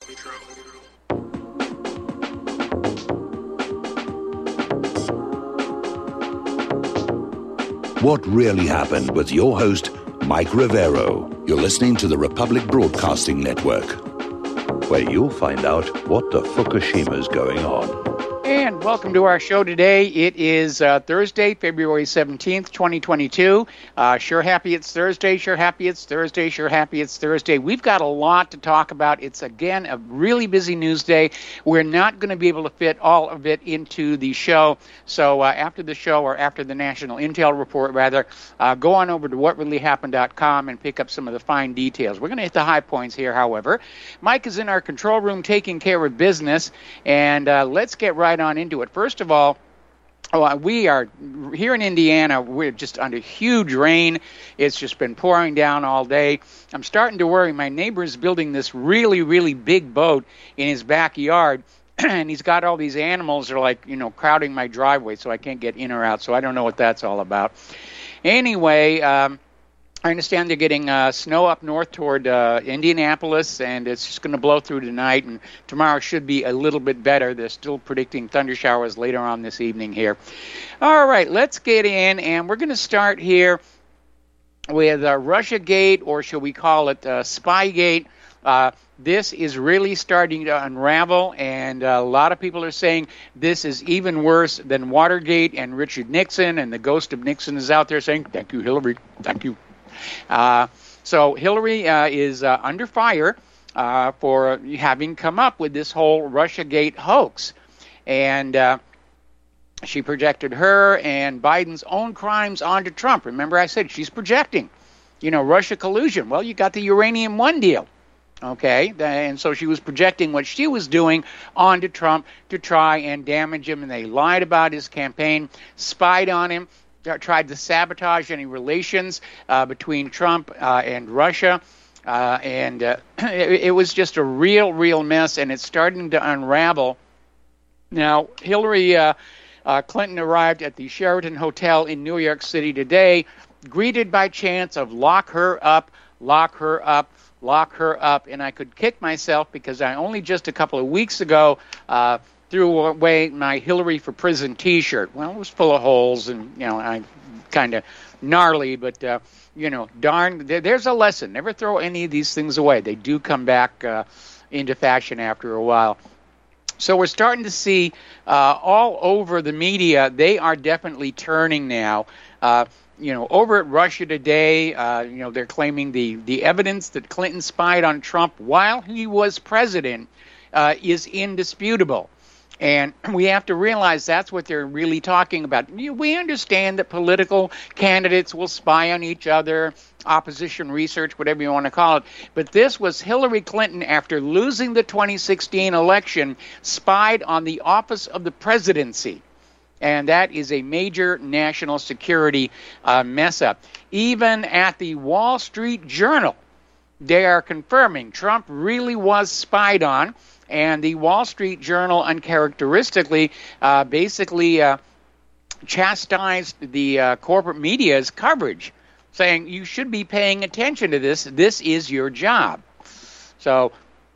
What Really Happened with your host, Mike Rivero. You're listening to the Republic Broadcasting Network, where you'll find out what the Fukushima's going on. And welcome to our show today. It is Thursday, February 17th, 2022. Sure happy it's Thursday, sure happy it's Thursday, sure happy it's Thursday. We've got a lot to talk about. It's, again, a really busy news day. We're not going to be able to fit all of it into the show. So after the show, or after the National Intel Report, rather, go on over to whatreallyhappened.com and pick up some of the fine details. We're going to hit the high points here, however. Mike is in our control room taking care of business, and let's get right on into it. First of all, we are here in Indiana. We're just under huge rain. It's just been pouring down all day. I'm starting to worry. My neighbor's building this really, really big boat in his backyard, and he's got all these animals that are like, crowding my driveway, so I can't get in or out. So I don't know what that's all about. Anyway, I understand they're getting snow up north toward Indianapolis, and it's just going to blow through tonight, and tomorrow should be a little bit better. They're still predicting thunder showers later on this evening here. All right, let's get in, and we're going to start here with Russiagate, or shall we call it Spygate. This is really starting to unravel, and a lot of people are saying this is even worse than Watergate and Richard Nixon, and the ghost of Nixon is out there saying, "Thank you, Hillary, thank you." So Hillary is under fire for having come up with this whole Russiagate hoax. And she projected her and Biden's own crimes onto Trump. Remember I said she's projecting, Russia collusion. Well, you got the Uranium One deal. Okay, and so she was projecting what she was doing onto Trump to try and damage him. And they lied about his campaign, spied on him, tried to sabotage any relations between Trump and Russia, and it was just a real mess, and it's starting to unravel. Now, Hillary Clinton arrived at the Sheraton Hotel in New York City today, greeted by chants of "lock her up, lock her up, lock her up," and I could kick myself because I only just a couple of weeks ago threw away my Hillary for Prison T-shirt. Well, it was full of holes, and I'm kind of gnarly, but darn, there's a lesson. Never throw any of these things away. They do come back into fashion after a while. So we're starting to see all over the media, they are definitely turning now. Over at Russia Today, they're claiming the evidence that Clinton spied on Trump while he was president is indisputable. And we have to realize that's what they're really talking about. We understand that political candidates will spy on each other, opposition research, whatever you want to call it. But this was Hillary Clinton, after losing the 2016 election, spied on the office of the presidency. And that is a major national security mess up. Even at the Wall Street Journal, they are confirming Trump really was spied on. And the Wall Street Journal uncharacteristically basically chastised the corporate media's coverage, saying you should be paying attention to this. This is your job. So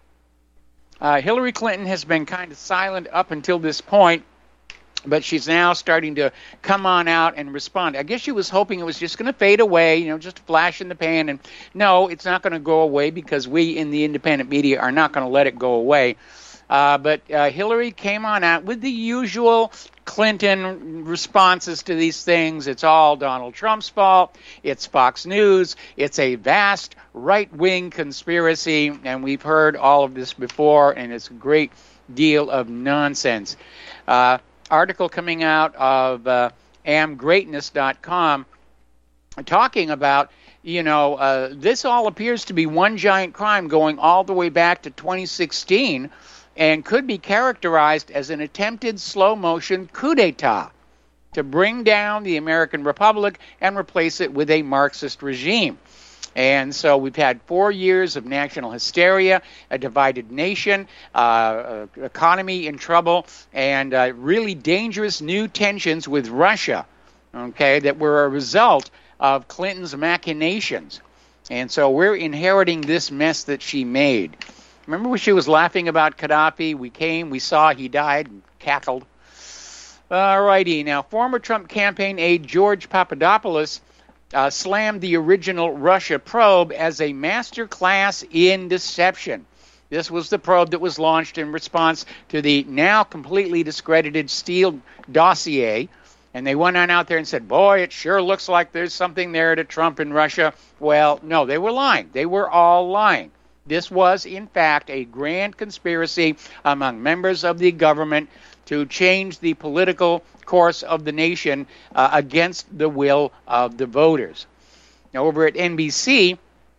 Hillary Clinton has been kind of silent up until this point, but she's now starting to come on out and respond. I guess she was hoping it was just going to fade away, just a flash in the pan. And no, it's not going to go away because we in the independent media are not going to let it go away. But Hillary came on out with the usual Clinton responses to these things. It's all Donald Trump's fault. It's Fox News. It's a vast right-wing conspiracy. And we've heard all of this before, and it's a great deal of nonsense. Article coming out of amgreatness.com talking about, this all appears to be one giant crime going all the way back to 2016 and could be characterized as an attempted slow-motion coup d'etat to bring down the American Republic and replace it with a Marxist regime. And so we've had 4 years of national hysteria, a divided nation, economy in trouble, and really dangerous new tensions with Russia, okay, that were a result of Clinton's machinations. And so we're inheriting this mess that she made. Remember when she was laughing about Gaddafi? We came, we saw, he died, and cackled. All righty. Now, former Trump campaign aide George Papadopoulos slammed the original Russia probe as a master class in deception. This was the probe that was launched in response to the now completely discredited Steele dossier. And they went on out there and said, boy, it sure looks like there's something there to Trump and Russia. Well, no, they were lying. They were all lying. This was, in fact, a grand conspiracy among members of the government to change the political course of the nation against the will of the voters. Now, over at NBC,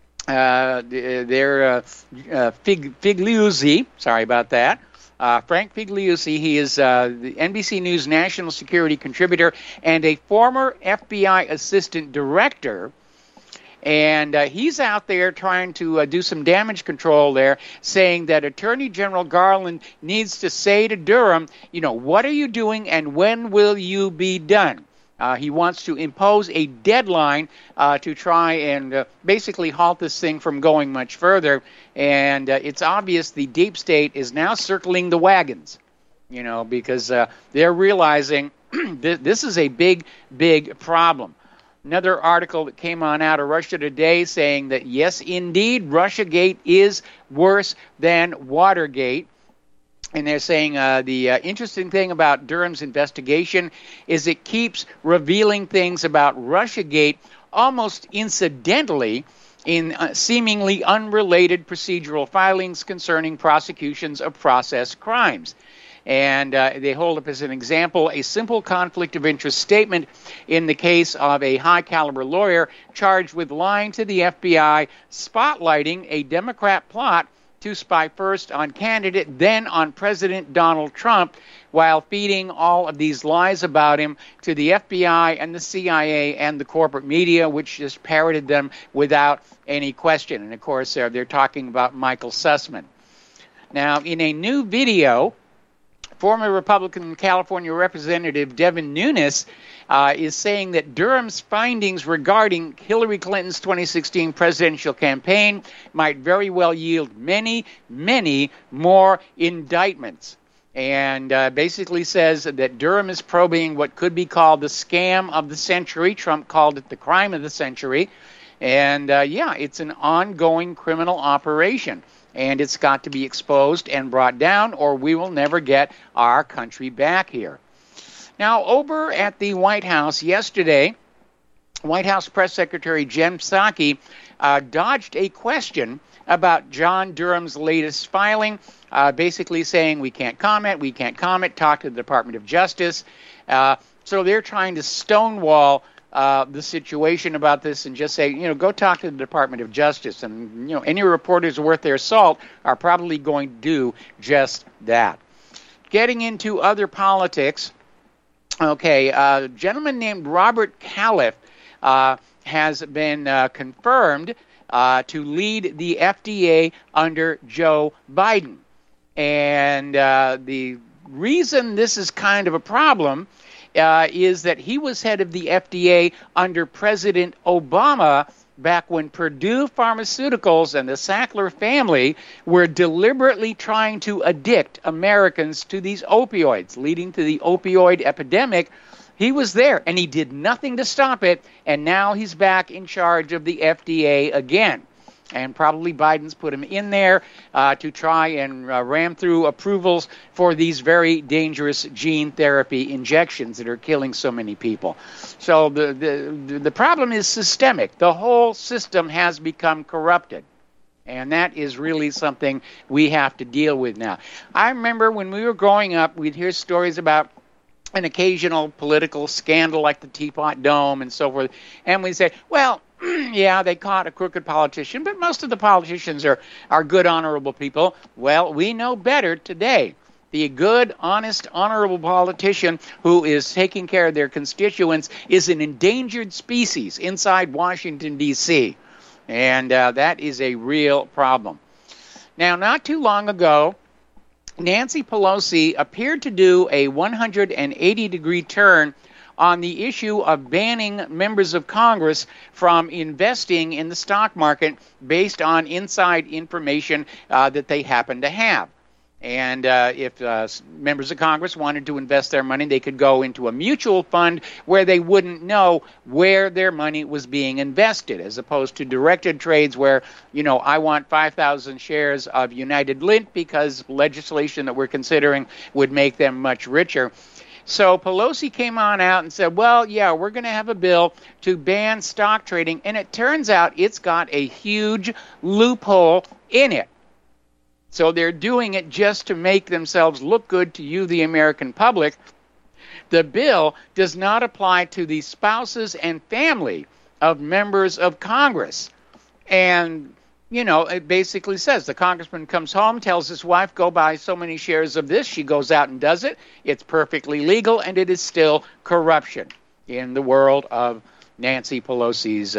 Figliuzzi, sorry about that, Frank Figliuzzi, he is the NBC News national security contributor and a former FBI assistant director. And he's out there trying to do some damage control there, saying that Attorney General Garland needs to say to Durham, what are you doing and when will you be done? He wants to impose a deadline to try and basically halt this thing from going much further. And it's obvious the deep state is now circling the wagons, because they're realizing this is a big, big problem. Another article that came on out of Russia Today saying that, yes, indeed, Russiagate is worse than Watergate. And they're saying the interesting thing about Durham's investigation is it keeps revealing things about Russiagate almost incidentally in seemingly unrelated procedural filings concerning prosecutions of process crimes. And they hold up as an example a simple conflict of interest statement in the case of a high-caliber lawyer charged with lying to the FBI, spotlighting a Democrat plot to spy first on candidate, then on President Donald Trump, while feeding all of these lies about him to the FBI and the CIA and the corporate media, which just parroted them without any question. And, of course, they're talking about Michael Sussman. Now, in a new video, former Republican California Representative Devin Nunes is saying that Durham's findings regarding Hillary Clinton's 2016 presidential campaign might very well yield many, many more indictments. And basically says that Durham is probing what could be called the scam of the century. Trump called it the crime of the century. And, it's an ongoing criminal operation. And it's got to be exposed and brought down, or we will never get our country back here. Now, over at the White House yesterday, White House Press Secretary Jen Psaki dodged a question about John Durham's latest filing, basically saying we can't comment, talk to the Department of Justice. So they're trying to stonewall the situation about this and just say, go talk to the Department of Justice. And, any reporters worth their salt are probably going to do just that. Getting into other politics, a gentleman named Robert Califf has been confirmed to lead the FDA under Joe Biden. And the reason this is kind of a problem is that he was head of the FDA under President Obama back when Purdue Pharmaceuticals and the Sackler family were deliberately trying to addict Americans to these opioids, leading to the opioid epidemic. He was there, and he did nothing to stop it, and now he's back in charge of the FDA again. And probably Biden's put him in there to try and ram through approvals for these very dangerous gene therapy injections that are killing so many people. So the problem is systemic. The whole system has become corrupted. And that is really something we have to deal with now. I remember when we were growing up, we'd hear stories about an occasional political scandal like the Teapot Dome and so forth. And we'd say, well, yeah, they caught a crooked politician, but most of the politicians are good, honorable people. Well, we know better today. The good, honest, honorable politician who is taking care of their constituents is an endangered species inside Washington, D.C., and that is a real problem. Now, not too long ago, Nancy Pelosi appeared to do a 180-degree turn on the issue of banning members of Congress from investing in the stock market based on inside information that they happen to have. And if members of Congress wanted to invest their money, they could go into a mutual fund where they wouldn't know where their money was being invested, as opposed to directed trades where, I want 5,000 shares of United Lint because legislation that we're considering would make them much richer. So Pelosi came on out and said, well, yeah, we're going to have a bill to ban stock trading. And it turns out it's got a huge loophole in it. So they're doing it just to make themselves look good to you, the American public. The bill does not apply to the spouses and family of members of Congress. And, it basically says the congressman comes home, tells his wife, go buy so many shares of this. She goes out and does it. It's perfectly legal, and it is still corruption in the world of Nancy Pelosi's,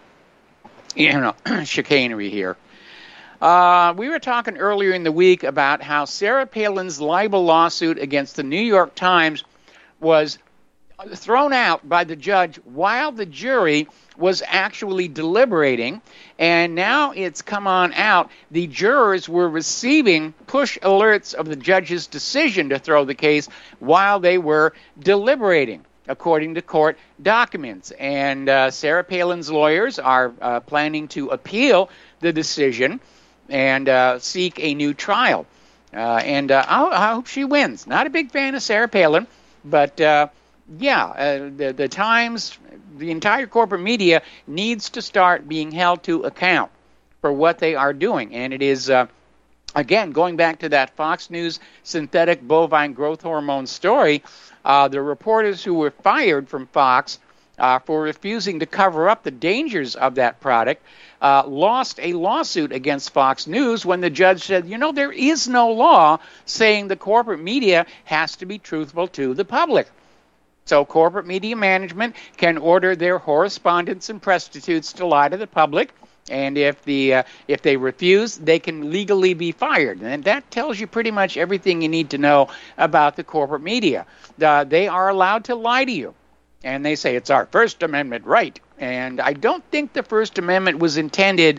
chicanery here. We were talking earlier in the week about how Sarah Palin's libel lawsuit against the New York Times was thrown out by the judge while the jury was actually deliberating, and now it's come on out. The jurors were receiving push alerts of the judge's decision to throw the case while they were deliberating, according to court documents. And Sarah Palin's lawyers are planning to appeal the decision and seek a new trial. I hope she wins. Not a big fan of Sarah Palin, but the Times, the entire corporate media needs to start being held to account for what they are doing. And it is, again, going back to that Fox News synthetic bovine growth hormone story, the reporters who were fired from Fox for refusing to cover up the dangers of that product lost a lawsuit against Fox News when the judge said, there is no law saying the corporate media has to be truthful to the public. So corporate media management can order their correspondents and prostitutes to lie to the public, and if they refuse, they can legally be fired. And that tells you pretty much everything you need to know about the corporate media. They are allowed to lie to you. And they say it's our First Amendment right. And I don't think the First Amendment was intended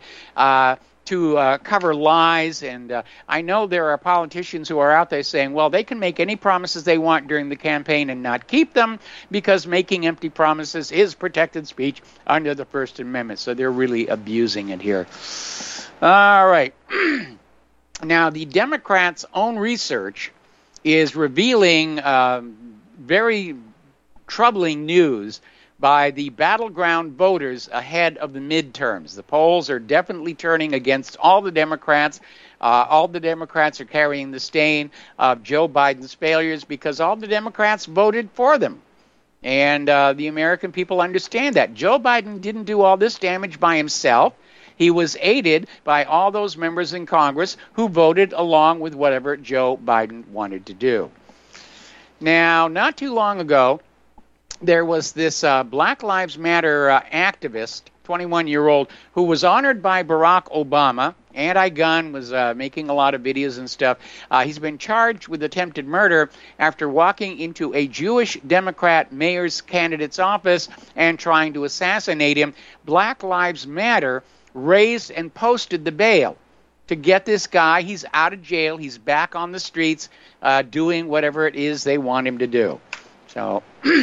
to cover lies. And I know there are politicians who are out there saying, well, they can make any promises they want during the campaign and not keep them because making empty promises is protected speech under the First Amendment. So they're really abusing it here. All right. Now, the Democrats' own research is revealing very troubling news by the battleground voters ahead of the midterms. The polls are definitely turning against all the Democrats. All the Democrats are carrying the stain of Joe Biden's failures because all the Democrats voted for them. And the American people understand that. Joe Biden didn't do all this damage by himself. He was aided by all those members in Congress who voted along with whatever Joe Biden wanted to do. Now, not too long ago, there was this Black Lives Matter activist, 21-year-old, who was honored by Barack Obama. Anti-gun, was making a lot of videos and stuff. He's been charged with attempted murder after walking into a Jewish Democrat mayor's candidate's office and trying to assassinate him. Black Lives Matter raised and posted the bail to get this guy. He's out of jail. He's back on the streets doing whatever it is they want him to do. So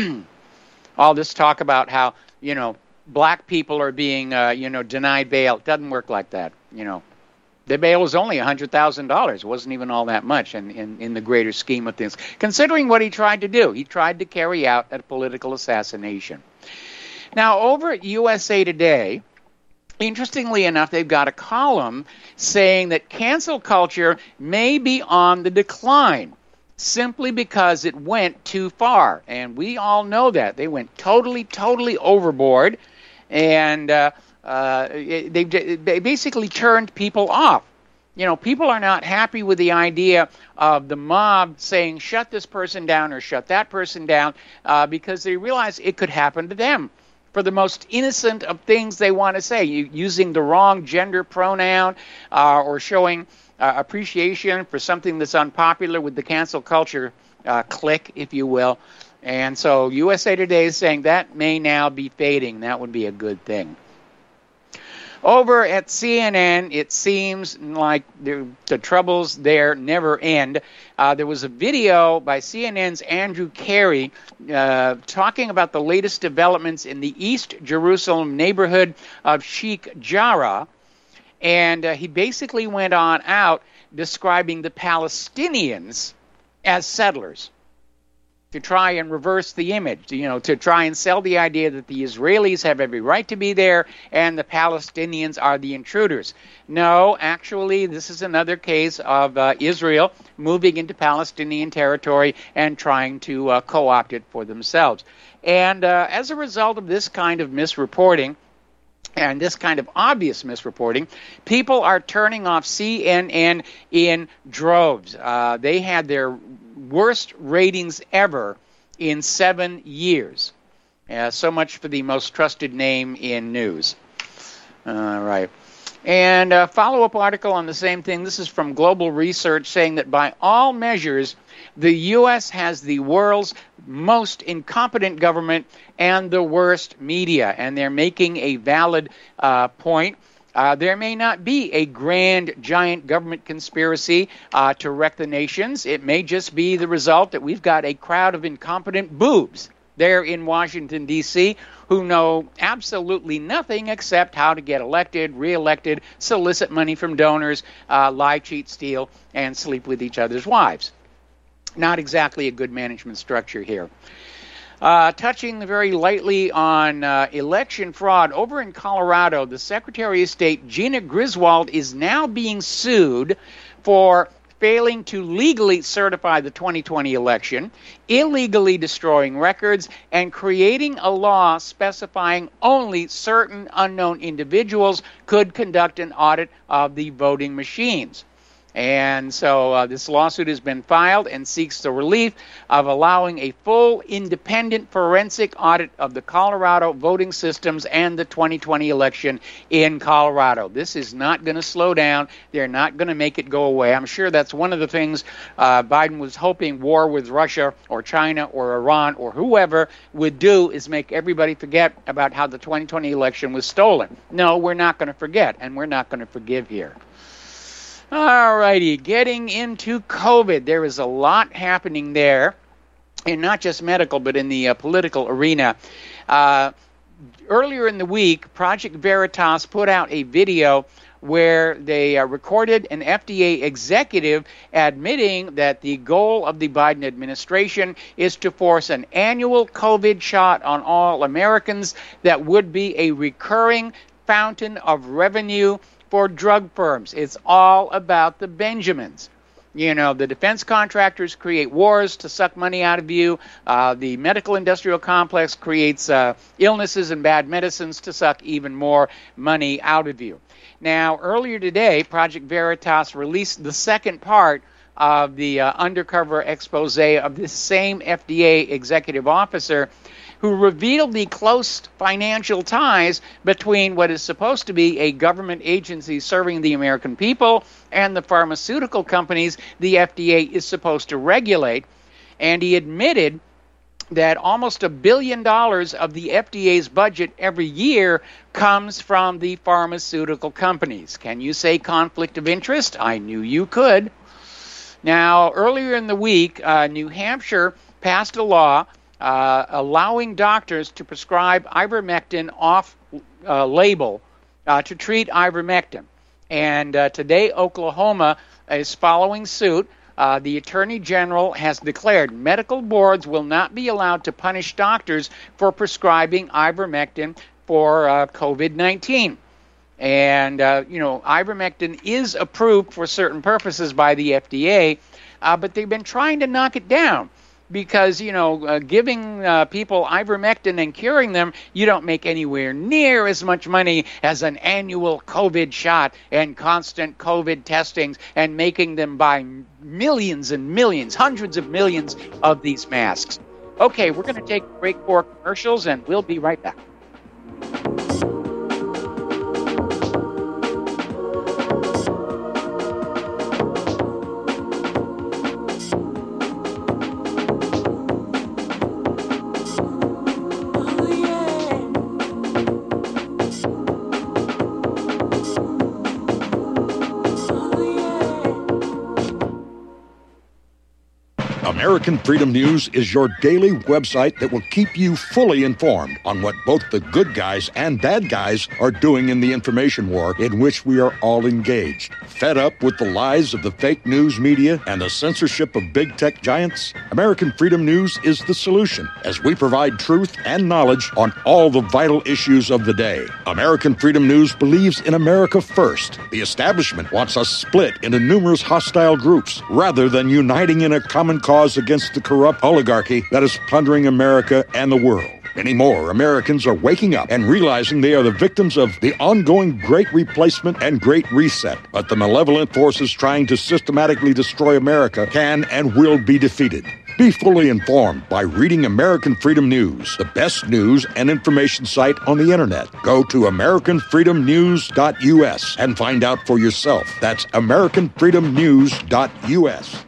all this talk about how, black people are being, denied bail. It doesn't work like that, The bail was only $100,000. It wasn't even all that much in the greater scheme of things. Considering what he tried to do, he tried to carry out a political assassination. Now, over at USA Today, interestingly enough, they've got a column saying that cancel culture may be on the decline, simply because it went too far. And we all know that. They went totally overboard, and they basically turned people off. People are not happy with the idea of the mob saying, shut this person down or shut that person down, because they realize it could happen to them for the most innocent of things they want to say, using the wrong gender pronoun or showing appreciation for something that's unpopular with the cancel culture clique, if you will. And so USA Today is saying that may now be fading. That would be a good thing. Over at CNN, it seems like the troubles there never end. There was a video by CNN's Andrew Carey talking about the latest developments in the East Jerusalem neighborhood of Sheikh Jarrah, and he basically went on out describing the Palestinians as settlers, to try and reverse the image, to try and sell the idea that the Israelis have every right to be there and the Palestinians are the intruders. No, actually, this is another case of Israel moving into Palestinian territory and trying to co-opt it for themselves. And as a result of this kind of misreporting, and this kind of obvious misreporting, people are turning off CNN in droves. They had their worst ratings ever in 7 years. So much for the most trusted name in news. All right. And a follow-up article on the same thing. This is from Global Research, saying that by all measures, the U.S. has the world's most incompetent government and the worst media. And they're making a valid point. There may not be a grand, giant government conspiracy to wreck the nations. It may just be the result that we've got a crowd of incompetent boobs there in Washington, D.C., who know absolutely nothing except how to get elected, reelected, solicit money from donors, lie, cheat, steal, and sleep with each other's wives. Not exactly a good management structure here. Touching very lightly on election fraud, over in Colorado, the Secretary of State, Gina Griswold, is now being sued for failing to legally certify the 2020 election, illegally destroying records, and creating a law specifying only certain unknown individuals could conduct an audit of the voting machines. And so this lawsuit has been filed and seeks the relief of allowing a full independent forensic audit of the Colorado voting systems and the 2020 election in Colorado. This is not going to slow down. They're not going to make it go away. I'm sure that's one of the things Biden was hoping war with Russia or China or Iran or whoever would do, is make everybody forget about how the 2020 election was stolen. No, we're not going to forget, and we're not going to forgive here. All righty, getting into COVID. There is a lot happening there, and not just medical, but in the political arena. Earlier in the week, Project Veritas put out a video where they recorded an FDA executive admitting that the goal of the Biden administration is to force an annual COVID shot on all Americans that would be a recurring fountain of revenue for drug firms. It's all about the Benjamins. You know, the defense contractors create wars to suck money out of you. The medical industrial complex creates illnesses and bad medicines to suck even more money out of you. Now, earlier today, Project Veritas released the second part of the undercover expose of this same FDA executive officer, who revealed the close financial ties between what is supposed to be a government agency serving the American people and the pharmaceutical companies the FDA is supposed to regulate. And he admitted that almost $1 billion of the FDA's budget every year comes from the pharmaceutical companies. Can you say conflict of interest? I knew you could. Now, earlier in the week, New Hampshire passed a law allowing doctors to prescribe ivermectin off-label to treat ivermectin. And today, Oklahoma is following suit. The Attorney General has declared medical boards will not be allowed to punish doctors for prescribing ivermectin for COVID-19. And, ivermectin is approved for certain purposes by the FDA, but they've been trying to knock it down. Because, giving people ivermectin and curing them, you don't make anywhere near as much money as an annual COVID shot and constant COVID testings and making them buy millions and millions, hundreds of millions of these masks. Okay, we're going to take a break for commercials, and we'll be right back. American Freedom News is your daily website that will keep you fully informed on what both the good guys and bad guys are doing in the information war in which we are all engaged. Fed up with the lies of the fake news media and the censorship of big tech giants? American Freedom News is the solution, as we provide truth and knowledge on all the vital issues of the day. American Freedom News believes in America first. The establishment wants us split into numerous hostile groups rather than uniting in a common cause against the corrupt oligarchy that is plundering America and the world. Many more Americans are waking up and realizing they are the victims of the ongoing Great Replacement and Great Reset. But the malevolent forces trying to systematically destroy America can and will be defeated. Be fully informed by reading American Freedom News, the best news and information site on the internet. Go to AmericanFreedomNews.us and find out for yourself. That's AmericanFreedomNews.us.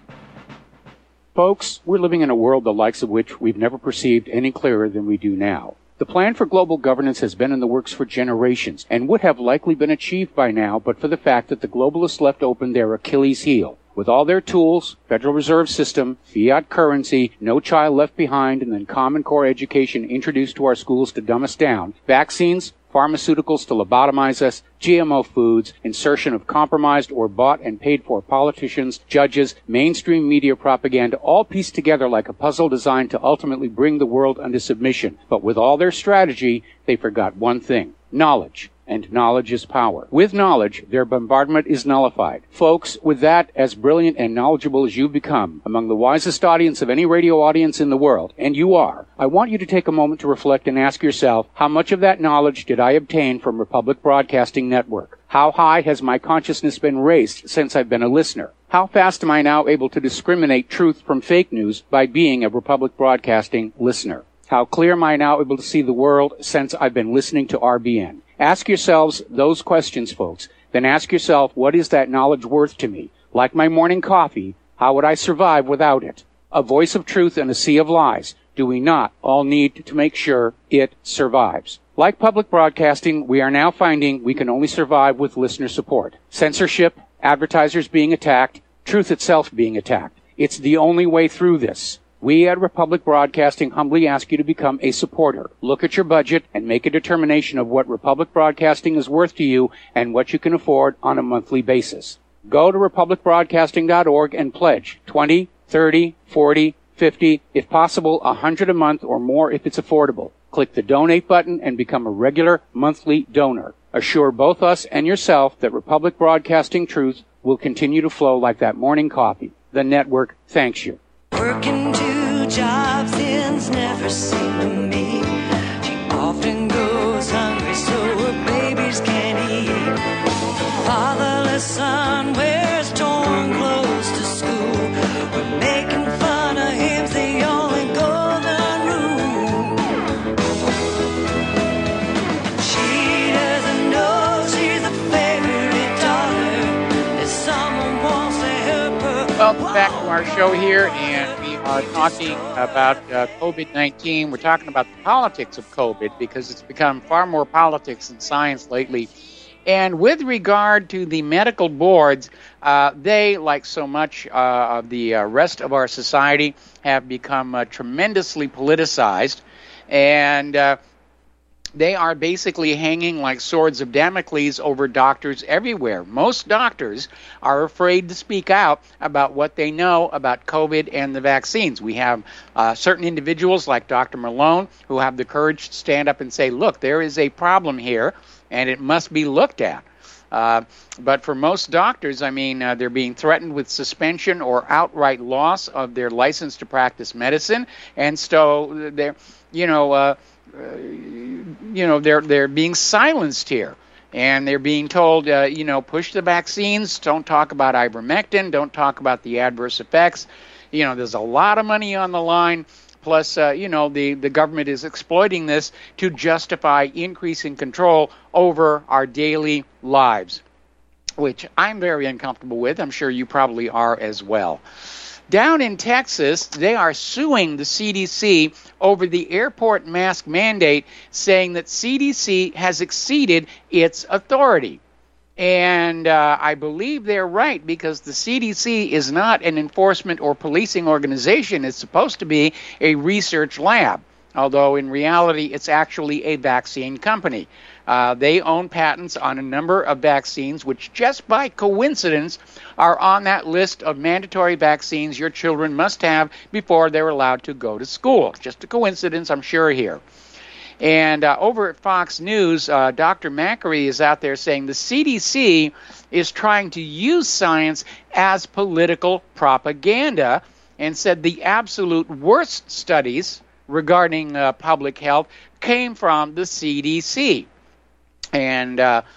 Folks, we're living in a world the likes of which we've never perceived any clearer than we do now. The plan for global governance has been in the works for generations and would have likely been achieved by now but for the fact that the globalists left open their Achilles heel. With all their tools, Federal Reserve System, fiat currency, no child left behind, and then Common Core education introduced to our schools to dumb us down, vaccines, pharmaceuticals to lobotomize us, GMO foods, insertion of compromised or bought and paid for politicians, judges, mainstream media propaganda, all pieced together like a puzzle designed to ultimately bring the world under submission. But with all their strategy, they forgot one thing: knowledge. And knowledge is power. With knowledge, their bombardment is nullified. Folks, with that, as brilliant and knowledgeable as you've become, among the wisest audience of any radio audience in the world, and you are, I want you to take a moment to reflect and ask yourself, how much of that knowledge did I obtain from Republic Broadcasting Network? How high has my consciousness been raised since I've been a listener? How fast am I now able to discriminate truth from fake news by being a Republic Broadcasting listener? How clear am I now able to see the world since I've been listening to RBN? Ask yourselves those questions, folks. Then ask yourself, what is that knowledge worth to me? Like my morning coffee, how would I survive without it? A voice of truth in a sea of lies. Do we not all need to make sure it survives? Like public broadcasting, we are now finding we can only survive with listener support. Censorship, advertisers being attacked, truth itself being attacked. It's the only way through this. We at Republic Broadcasting humbly ask you to become a supporter. Look at your budget and make a determination of what Republic Broadcasting is worth to you and what you can afford on a monthly basis. Go to republicbroadcasting.org and pledge $20, $30, $40, $50, if possible, $100 a month or more if it's affordable. Click the donate button and become a regular monthly donor. Assure both us and yourself that Republic Broadcasting truth will continue to flow like that morning coffee. The network thanks you. Working 2 jobs, ends never seem to meet. She often goes hungry, so her babies can't eat. Fatherless son wears torn clothes to school. We're making fun of him's the only golden rule. She doesn't know she's a favorite daughter. If someone wants to help her. Welcome back to our show here, and we are talking about COVID-19. We're talking about the politics of COVID because it's become far more politics than science lately. And with regard to the medical boards, they, like so much of the rest of our society, have become tremendously politicized, and they are basically hanging like swords of Damocles over doctors everywhere. Most doctors are afraid to speak out about what they know about COVID and the vaccines. We have certain individuals like Dr. Malone who have the courage to stand up and say, look, there is a problem here and it must be looked at. But for most doctors, I mean, they're being threatened with suspension or outright loss of their license to practice medicine. And so they're, they're being silenced here, and they're being told, push the vaccines, don't talk about ivermectin, don't talk about the adverse effects. There's a lot of money on the line, plus, the government is exploiting this to justify increasing control over our daily lives, which I'm very uncomfortable with. I'm sure you probably are as well. Down in Texas, they are suing the CDC over the airport mask mandate, saying that CDC has exceeded its authority. And I believe they're right, because the CDC is not an enforcement or policing organization. It's supposed to be a research lab, although in reality it's actually a vaccine company. They own patents on a number of vaccines, which just by coincidence are on that list of mandatory vaccines your children must have before they're allowed to go to school. Just a coincidence, I'm sure, here. And over at Fox News, Dr. Makary is out there saying the CDC is trying to use science as political propaganda, and said the absolute worst studies regarding public health came from the CDC. And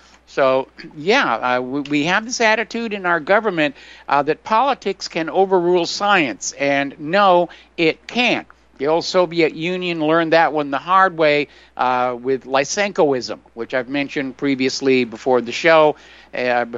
we have this attitude in our government that politics can overrule science, and no, it can't. The old Soviet Union learned that one the hard way with Lysenkoism, which I've mentioned previously before this show. And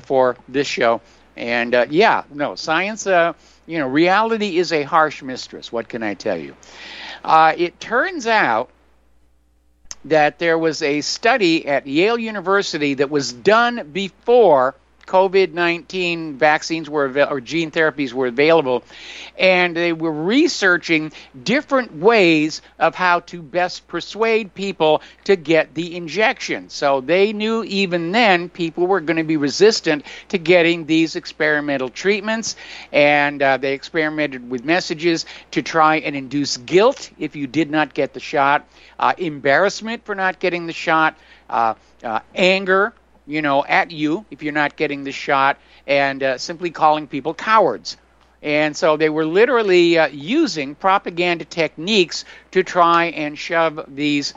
science, reality is a harsh mistress. What can I tell you? It turns out that there was a study at Yale University that was done before COVID-19 vaccines or gene therapies were available, and they were researching different ways of how to best persuade people to get the injection. So they knew even then people were going to be resistant to getting these experimental treatments, and they experimented with messages to try and induce guilt if you did not get the shot, embarrassment for not getting the shot, anger, at you if you're not getting the shot, and simply calling people cowards. And so they were literally using propaganda techniques to try and shove these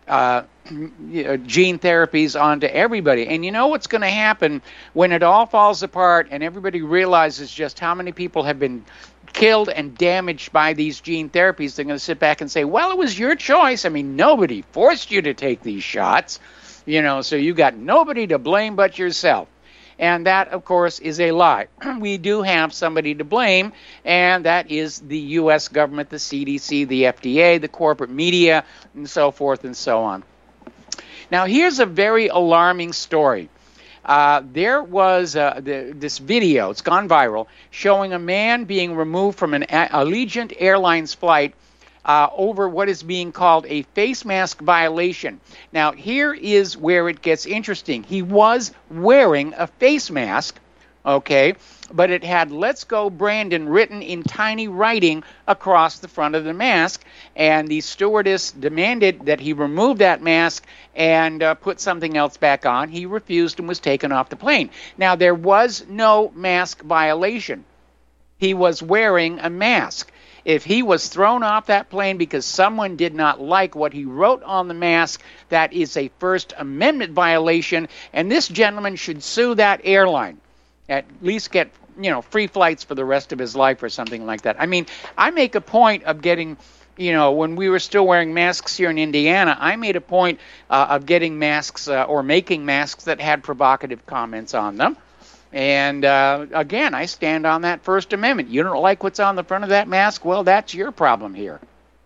gene therapies onto everybody. And you know what's going to happen when it all falls apart and everybody realizes just how many people have been killed and damaged by these gene therapies? They're going to sit back and say, well, it was your choice. I mean, nobody forced you to take these shots. So you got nobody to blame but yourself. And that, of course, is a lie. We do have somebody to blame, and that is the U.S. government, the CDC, the FDA, the corporate media, and so forth and so on. Now, here's a very alarming story. There was this video, it's gone viral, showing a man being removed from an Allegiant Airlines flight over what is being called a face mask violation. Now, here is where it gets interesting. He was wearing a face mask, okay, but it had "Let's Go Brandon" written in tiny writing across the front of the mask, and the stewardess demanded that he remove that mask and put something else back on. He refused and was taken off the plane. Now, there was no mask violation. He was wearing a mask. If he was thrown off that plane because someone did not like what he wrote on the mask, that is a First Amendment violation, and this gentleman should sue that airline. At least get, free flights for the rest of his life or something like that. I mean, I make a point of getting, when we were still wearing masks here in Indiana, I made a point of getting masks or making masks that had provocative comments on them. And again, I stand on that First Amendment. You don't like what's on the front of that mask? Well, that's your problem here.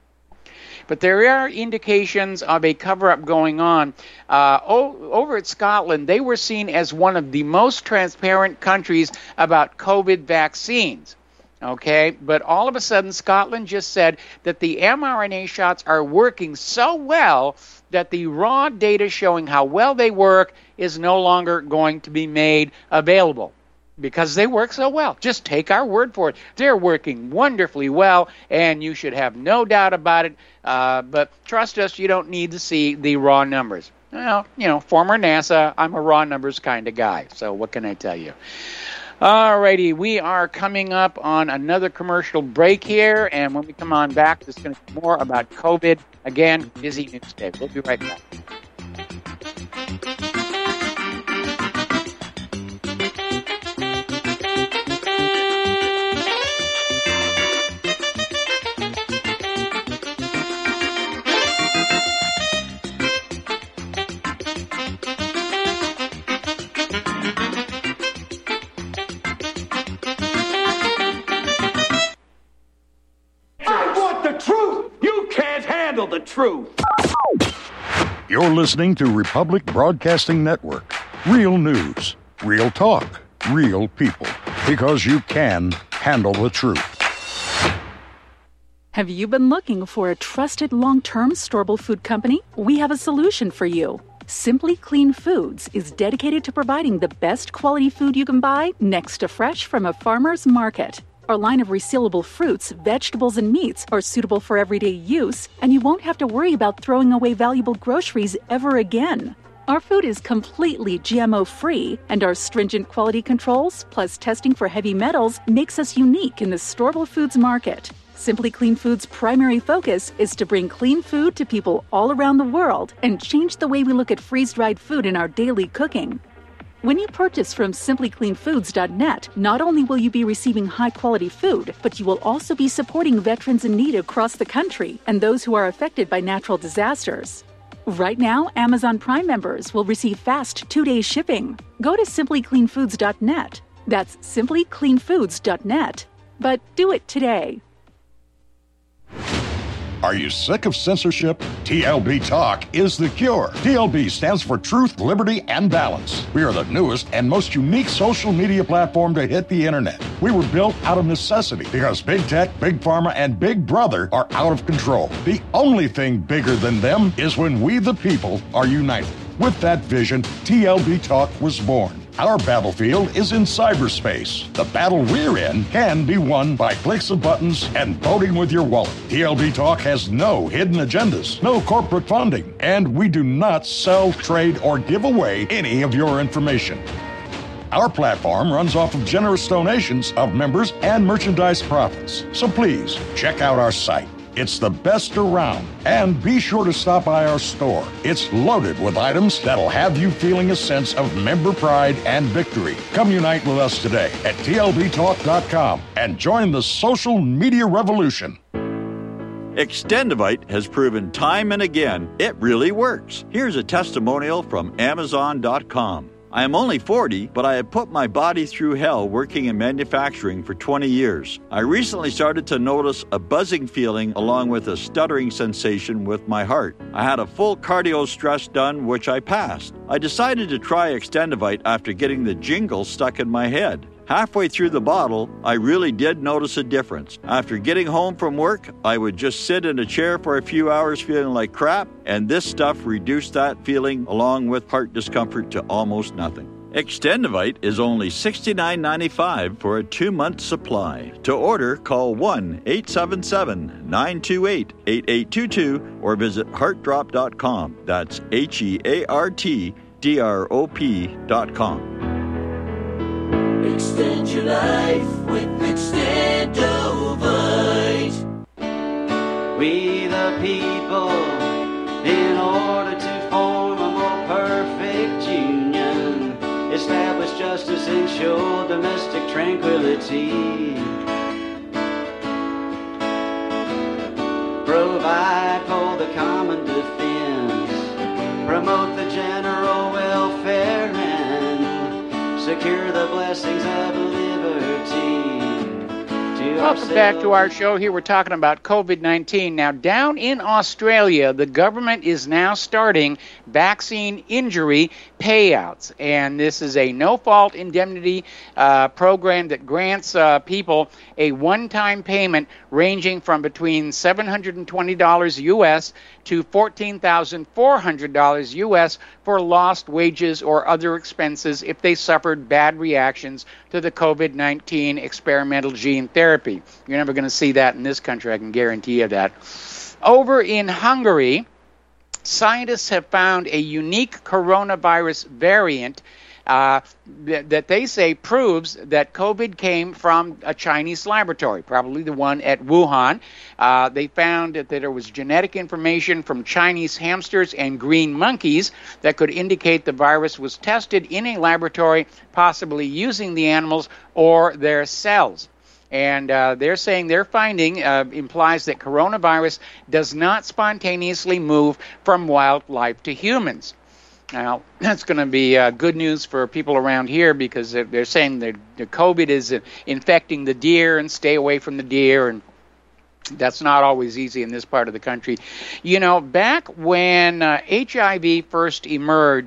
But there are indications of a cover-up going on. Over at Scotland, they were seen as one of the most transparent countries about COVID vaccines. Okay, but all of a sudden, Scotland just said that the mRNA shots are working so well that the raw data showing how well they work is no longer going to be made available because they work so well. Just take our word for it. They're working wonderfully well, and you should have no doubt about it. But trust us, you don't need to see the raw numbers. Well, former NASA, I'm a raw numbers kind of guy, so what can I tell you? Alrighty, we are coming up on another commercial break here, and when we come on back, there's going to be more about COVID. Again, busy news day. We'll be right back. The truth. You're listening to Republic Broadcasting Network. Real news. Real talk, real people. Because you can handle the truth. Have you been looking for a trusted long-term storable food company? We have a solution for you. Simply Clean Foods is dedicated to providing the best quality food you can buy next to fresh from a farmer's market. Our line of resealable fruits, vegetables, and meats are suitable for everyday use, and you won't have to worry about throwing away valuable groceries ever again. Our food is completely GMO-free, and our stringent quality controls, plus testing for heavy metals, makes us unique in the storable foods market. Simply Clean Foods' primary focus is to bring clean food to people all around the world and change the way we look at freeze-dried food in our daily cooking. When you purchase from simplycleanfoods.net, not only will you be receiving high-quality food, but you will also be supporting veterans in need across the country and those who are affected by natural disasters. Right now, Amazon Prime members will receive fast 2-day shipping. Go to simplycleanfoods.net. That's simplycleanfoods.net. But do it today. Are you sick of censorship? TLB Talk is the cure. TLB stands for Truth, Liberty, and Balance. We are the newest and most unique social media platform to hit the internet. We were built out of necessity because Big Tech, Big Pharma, and Big Brother are out of control. The only thing bigger than them is when we, the people, are united. With that vision, TLB Talk was born. Our battlefield is in cyberspace. The battle we're in can be won by clicks of buttons and voting with your wallet. TLB Talk has no hidden agendas, no corporate funding, and we do not sell, trade, or give away any of your information. Our platform runs off of generous donations of members and merchandise profits. So please, check out our site. It's the best around. And be sure to stop by our store. It's loaded with items that'll have you feeling a sense of member pride and victory. Come unite with us today at tlbtalk.com and join the social media revolution. Extendivite has proven time and again it really works. Here's a testimonial from Amazon.com. I am only 40, but I have put my body through hell working in manufacturing for 20 years. I recently started to notice a buzzing feeling along with a stuttering sensation with my heart. I had a full cardio stress done, which I passed. I decided to try Extendivite after getting the jingle stuck in my head. Halfway through the bottle, I really did notice a difference. After getting home from work, I would just sit in a chair for a few hours feeling like crap, and this stuff reduced that feeling along with heart discomfort to almost nothing. Extendivite is only $69.95 for a 2-month supply. To order, call 1-877-928-8822 or visit heartdrop.com. That's HEARTDROP.com. Extend your life with Extendovite. We the people, in order to form a more perfect union, establish justice, ensure domestic tranquility, provide for the common defense, promote the general welfare, and secure the blessings of liberty. Welcome back to our show. Here we're talking about COVID-19. Now, down in Australia, the government is now starting vaccine injury payouts. And this is a no-fault indemnity program that grants people a one-time payment ranging from between $720 U.S. to $14,400 U.S. for lost wages or other expenses if they suffered bad reactions to the COVID-19 experimental gene therapy. You're never going to see that in this country, I can guarantee you that. Over in Hungary, scientists have found a unique coronavirus variant that they say proves that COVID came from a Chinese laboratory, probably the one at Wuhan. They found that there was genetic information from Chinese hamsters and green monkeys that could indicate the virus was tested in a laboratory, possibly using the animals or their cells. And they're saying their finding implies that coronavirus does not spontaneously move from wildlife to humans. Now, that's going to be good news for people around here because they're saying that the COVID is infecting the deer and stay away from the deer, and that's not always easy in this part of the country. You know, back when HIV first emerged,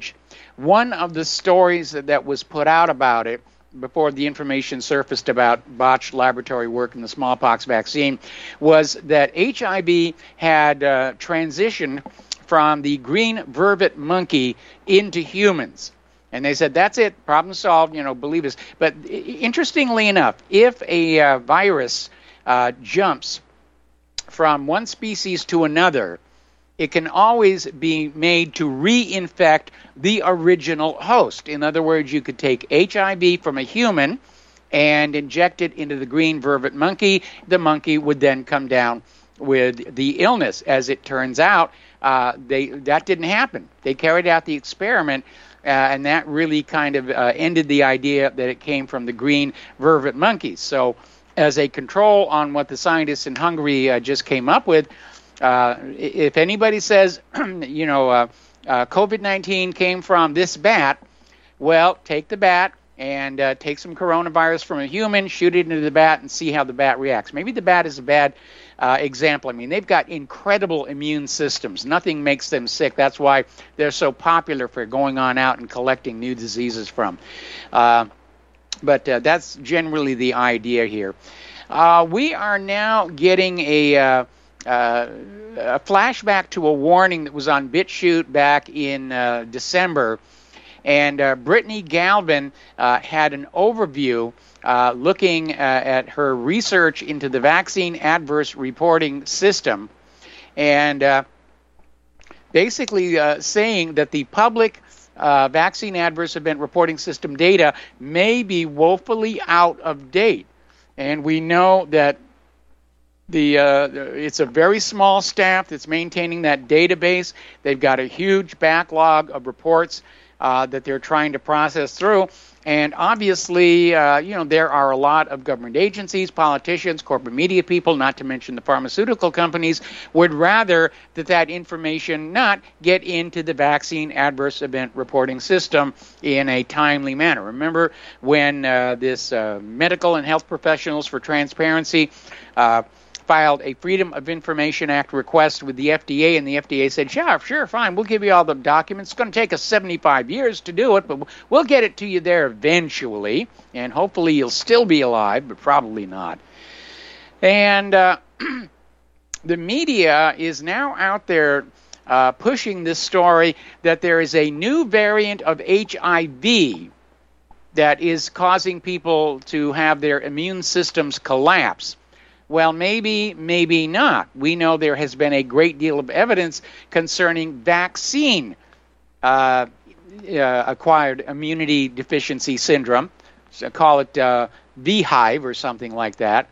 one of the stories that was put out about it before the information surfaced about botched laboratory work in the smallpox vaccine was that HIV had transitioned from the green vervet monkey into humans. And they said, that's it, problem solved, believe us. But interestingly enough, if a virus jumps from one species to another, it can always be made to reinfect the original host. In other words, you could take HIV from a human and inject it into the green vervet monkey. The monkey would then come down with the illness. As it turns out, that didn't happen. They carried out the experiment, and that really kind of ended the idea that it came from the green vervet monkeys. So as a control on what the scientists in Hungary just came up with, if anybody says, COVID-19 came from this bat, well, take the bat and take some coronavirus from a human, shoot it into the bat, and see how the bat reacts. Maybe the bat is a bad example. I mean, they've got incredible immune systems. Nothing makes them sick. That's why they're so popular for going on out and collecting new diseases from. But that's generally the idea here. We are now getting a flashback to a warning that was on BitChute back in December, and Brittany Galvin had an overview looking at her research into the vaccine adverse reporting system, and basically saying that the public vaccine adverse event reporting system data may be woefully out of date. And we know that it's a very small staff that's maintaining that database. They've got a huge backlog of reports that they're trying to process through. And obviously, there are a lot of government agencies, politicians, corporate media people, not to mention the pharmaceutical companies, would rather that information not get into the vaccine adverse event reporting system in a timely manner. Remember when this Medical and Health Professionals for Transparency filed a Freedom of Information Act request with the FDA, and the FDA said, sure, fine, we'll give you all the documents. It's going to take us 75 years to do it, but we'll get it to you there eventually, and hopefully you'll still be alive, but probably not. And the media is now out there pushing this story that there is a new variant of HIV that is causing people to have their immune systems collapse. Well, maybe not. We know there has been a great deal of evidence concerning vaccine acquired immunity deficiency syndrome. So call it VHIVE or something like that.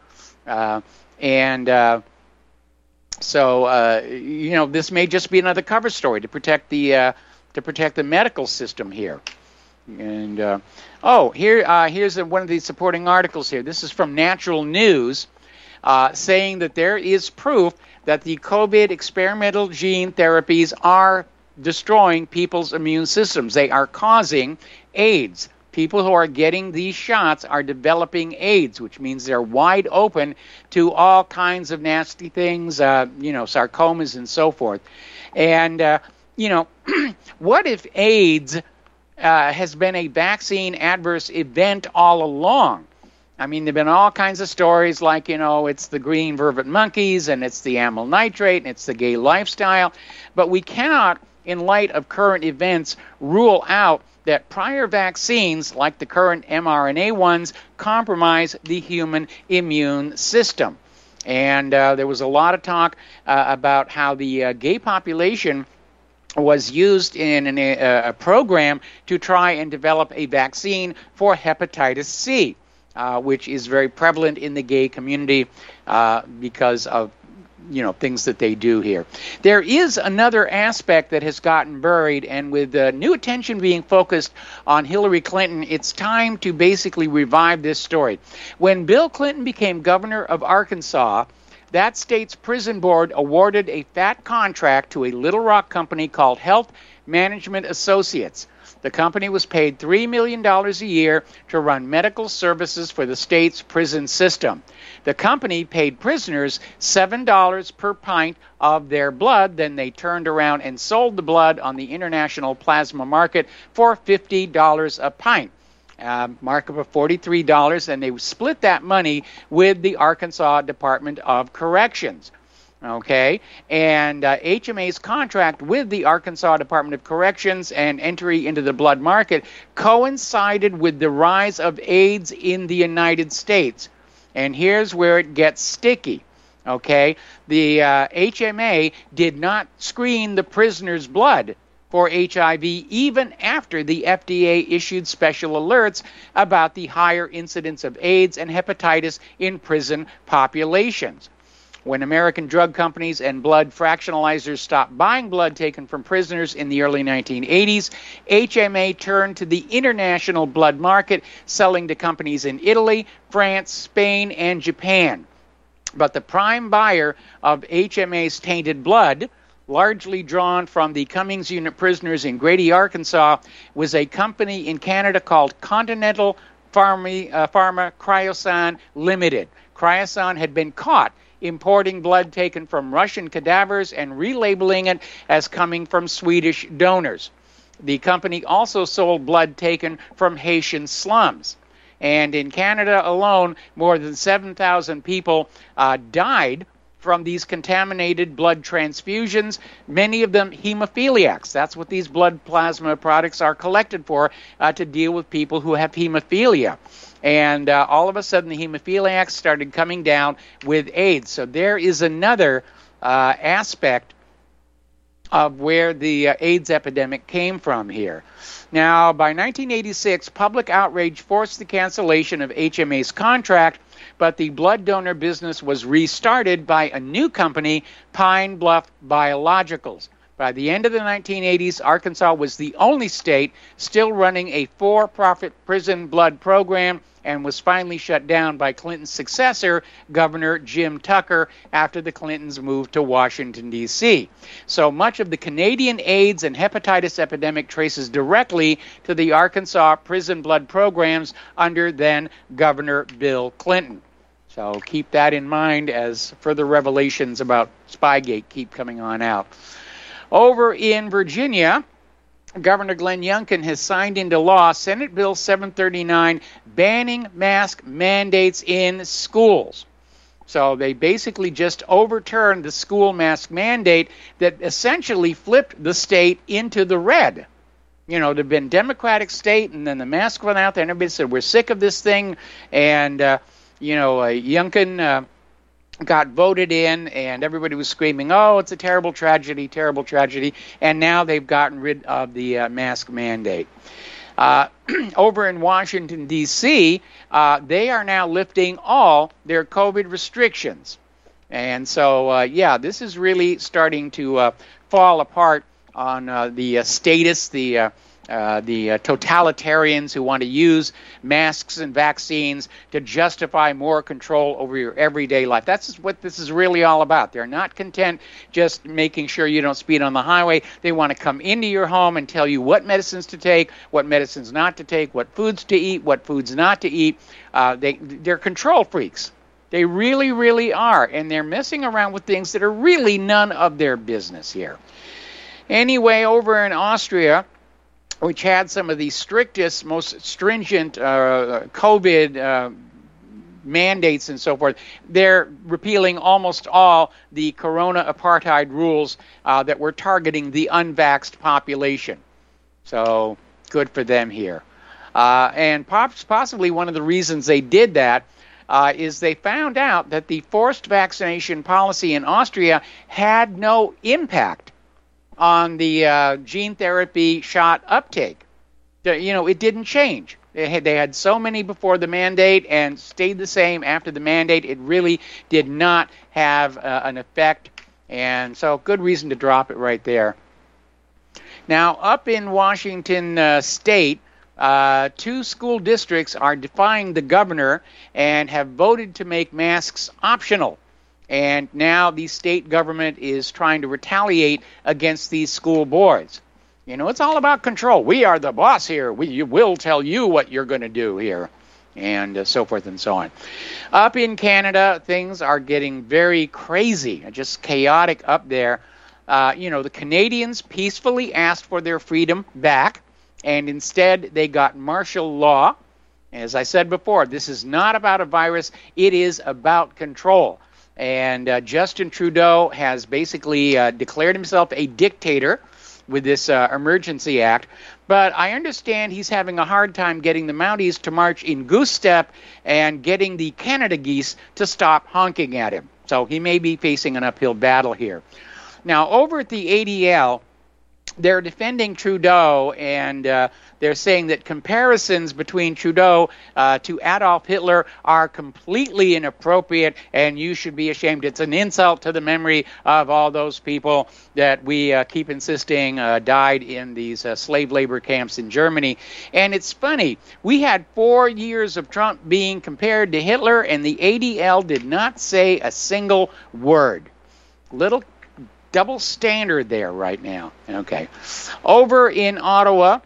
So this may just be another cover story to protect the medical system here. And here's one of the supporting articles here. This is from Natural News. Saying that there is proof that the COVID experimental gene therapies are destroying people's immune systems. They are causing AIDS. People who are getting these shots are developing AIDS, which means they're wide open to all kinds of nasty things, sarcomas and so forth. And, what if AIDS has been a vaccine adverse event all along? I mean, there have been all kinds of stories like, it's the green vervet monkeys and it's the amyl nitrate and it's the gay lifestyle. But we cannot, in light of current events, rule out that prior vaccines, like the current mRNA ones, compromise the human immune system. And there was a lot of talk about how the gay population was used in a program to try and develop a vaccine for hepatitis C. Which is very prevalent in the gay community because of, things that they do here. There is another aspect that has gotten buried, and with new attention being focused on Hillary Clinton, it's time to basically revive this story. When Bill Clinton became governor of Arkansas, that state's prison board awarded a fat contract to a Little Rock company called Health Management Associates. The company was paid $3 million a year to run medical services for the state's prison system. The company paid prisoners $7 per pint of their blood. Then they turned around and sold the blood on the international plasma market for $50 a pint. Markup of $43, and they split that money with the Arkansas Department of Corrections. Okay, and HMA's contract with the Arkansas Department of Corrections and entry into the blood market coincided with the rise of AIDS in the United States. And here's where it gets sticky. Okay, the HMA did not screen the prisoner's blood for HIV even after the FDA issued special alerts about the higher incidence of AIDS and hepatitis in prison populations. When American drug companies and blood fractionalizers stopped buying blood taken from prisoners in the early 1980s, HMA turned to the international blood market, selling to companies in Italy, France, Spain, and Japan. But the prime buyer of HMA's tainted blood, largely drawn from the Cummings Unit prisoners in Grady, Arkansas, was a company in Canada called Continental Pharma Cryosan Limited. Cryosan had been caught importing blood taken from Russian cadavers and relabeling it as coming from Swedish donors. The company also sold blood taken from Haitian slums. And in Canada alone, more than 7,000 people died from these contaminated blood transfusions, many of them hemophiliacs. That's what these blood plasma products are collected for, to deal with people who have hemophilia. And all of a sudden, the hemophiliacs started coming down with AIDS. So there is another aspect of where the AIDS epidemic came from here. Now, by 1986, public outrage forced the cancellation of HMA's contract, but the blood donor business was restarted by a new company, Pine Bluff Biologicals. By the end of the 1980s, Arkansas was the only state still running a for-profit prison blood program, and was finally shut down by Clinton's successor, Governor Jim Tucker, after the Clintons moved to Washington, D.C. So much of the Canadian AIDS and hepatitis epidemic traces directly to the Arkansas prison blood programs under then Governor Bill Clinton. So keep that in mind as further revelations about Spygate keep coming on out. Over in Virginia, Governor Glenn Youngkin has signed into law Senate Bill 739 banning mask mandates in schools. So they basically just overturned the school mask mandate that essentially flipped the state into the red. You know, there'd been Democratic state, and then the mask went out there, and everybody said, we're sick of this thing. And, Youngkin got voted in, and everybody was screaming, oh, it's a terrible tragedy, and now they've gotten rid of the mask mandate. Over in Washington, D.C., they are now lifting all their COVID restrictions. And so, this is really starting to fall apart on the status, the totalitarians who want to use masks and vaccines to justify more control over your everyday life. That's what this is really all about. They're not content just making sure you don't speed on the highway. They want to come into your home and tell you what medicines to take, what medicines not to take, what foods to eat, what foods not to eat. They're control freaks. They really, really are. And they're messing around with things that are really none of their business here. Anyway, over in Austria, which had some of the strictest, most stringent COVID mandates and so forth, they're repealing almost all the corona apartheid rules that were targeting the unvaxxed population. So good for them here. And possibly one of the reasons they did that is they found out that the forced vaccination policy in Austria had no impact on the gene therapy shot uptake. It didn't change. They had so many before the mandate and stayed the same after the mandate. It really did not have an effect, and so good reason to drop it right there. Now, up in Washington State, 2 school districts are defying the governor and have voted to make masks optional. And now the state government is trying to retaliate against these school boards. It's all about control. We are the boss here. We will tell you what you're going to do here, and so forth and so on. Up in Canada, things are getting very crazy, just chaotic up there. The Canadians peacefully asked for their freedom back, and instead they got martial law. As I said before, this is not about a virus. It is about control. And Justin Trudeau has basically declared himself a dictator with this Emergency Act. But I understand he's having a hard time getting the Mounties to march in goose step and getting the Canada geese to stop honking at him. So he may be facing an uphill battle here. Now, over at the ADL, they're defending Trudeau, and they're saying that comparisons between Trudeau to Adolf Hitler are completely inappropriate, and you should be ashamed. It's an insult to the memory of all those people that we keep insisting died in these slave labor camps in Germany. And it's funny, we had 4 years of Trump being compared to Hitler, and the ADL did not say a single word. Little double standard there right now. Okay. Over in Ottawa,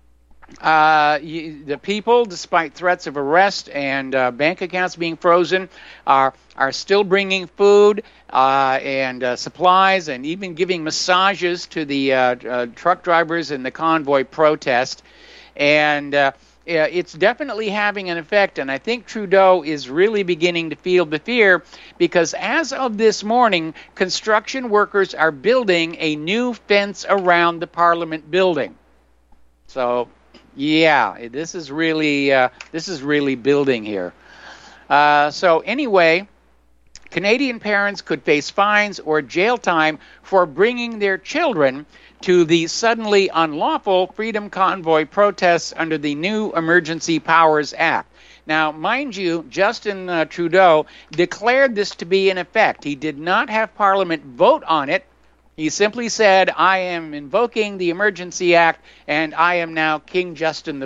the people, despite threats of arrest and bank accounts being frozen, are still bringing food and supplies, and even giving massages to the truck drivers in the convoy protest. And it's definitely having an effect, and I think Trudeau is really beginning to feel the fear, because as of this morning, construction workers are building a new fence around the Parliament building. So, yeah, this is really building here. So anyway, Canadian parents could face fines or jail time for bringing their children to the suddenly unlawful Freedom Convoy protests under the new Emergency Powers Act. Now, mind you, Justin Trudeau declared this to be in effect. He did not have Parliament vote on it. He simply said, I am invoking the Emergency Act, and I am now King Justin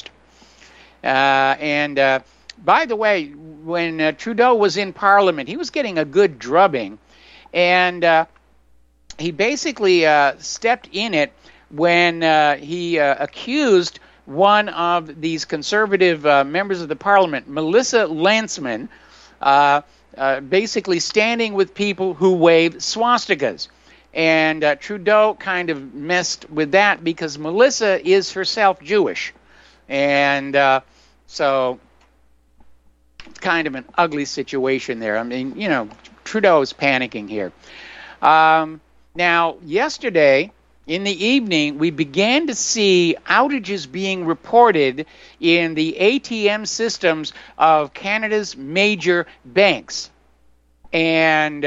I. By the way, when Trudeau was in Parliament, he was getting a good drubbing, and he basically stepped in it when he accused one of these conservative members of the Parliament, Melissa Lantsman, basically standing with people who wave swastikas. And Trudeau kind of messed with that because Melissa is herself Jewish. And so it's kind of an ugly situation there. I mean, Trudeau is panicking here. Now, yesterday, in the evening, we began to see outages being reported in the ATM systems of Canada's major banks. And,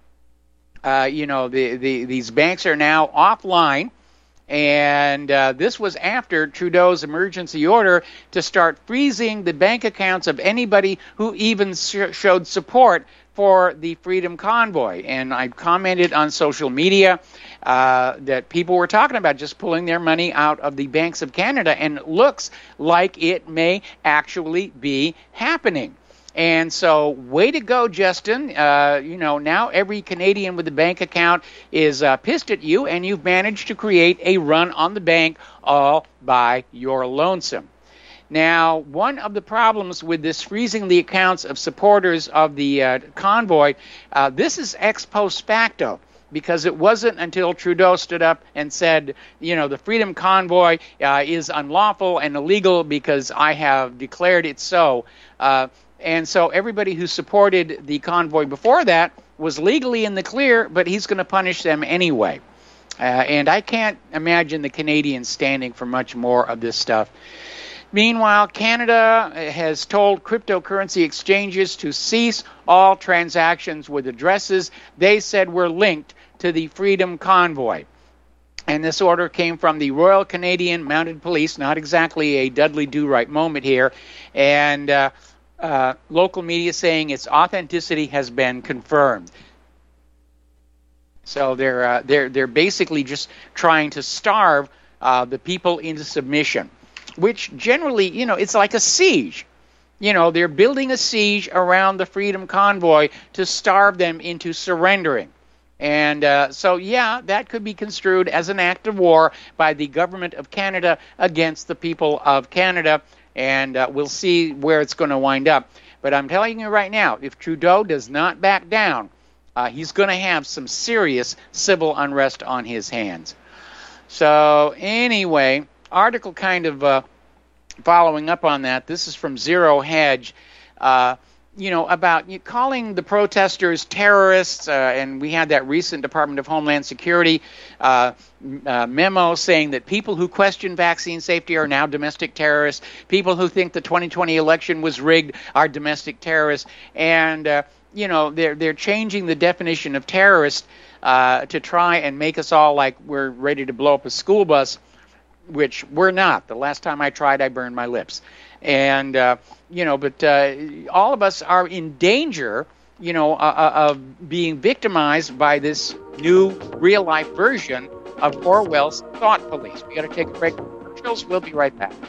these banks are now offline. And this was after Trudeau's emergency order to start freezing the bank accounts of anybody who even showed support for the Freedom Convoy. And I commented on social media that people were talking about just pulling their money out of the banks of Canada, and it looks like it may actually be happening. And so, way to go, Justin. Now every Canadian with a bank account is pissed at you, and you've managed to create a run on the bank all by your lonesome. Now, one of the problems with this freezing the accounts of supporters of the convoy, this is ex post facto, because it wasn't until Trudeau stood up and said, the Freedom Convoy is unlawful and illegal because I have declared it so. And so everybody who supported the convoy before that was legally in the clear, but he's going to punish them anyway. And I can't imagine the Canadians standing for much more of this stuff. Meanwhile, Canada has told cryptocurrency exchanges to cease all transactions with addresses they said were linked to the Freedom Convoy. And this order came from the Royal Canadian Mounted Police, not exactly a Dudley Do-Right moment here, and local media saying its authenticity has been confirmed. So they're basically just trying to starve the people into submission, which generally, it's like a siege. They're building a siege around the Freedom Convoy to starve them into surrendering. And that could be construed as an act of war by the government of Canada against the people of Canada. And we'll see where it's going to wind up. But I'm telling you right now, if Trudeau does not back down, he's going to have some serious civil unrest on his hands. So anyway, article kind of following up on that. This is from Zero Hedge. About calling the protesters terrorists, and we had that recent Department of Homeland Security memo saying that people who question vaccine safety are now domestic terrorists. People who think the 2020 election was rigged are domestic terrorists. And, they're changing the definition of terrorist to try and make us all like we're ready to blow up a school bus, which we're not. The last time I tried, I burned my lips. And, but all of us are in danger, of being victimized by this new real-life version of Orwell's thought police. We got to take a break. Commercials. We'll be right back.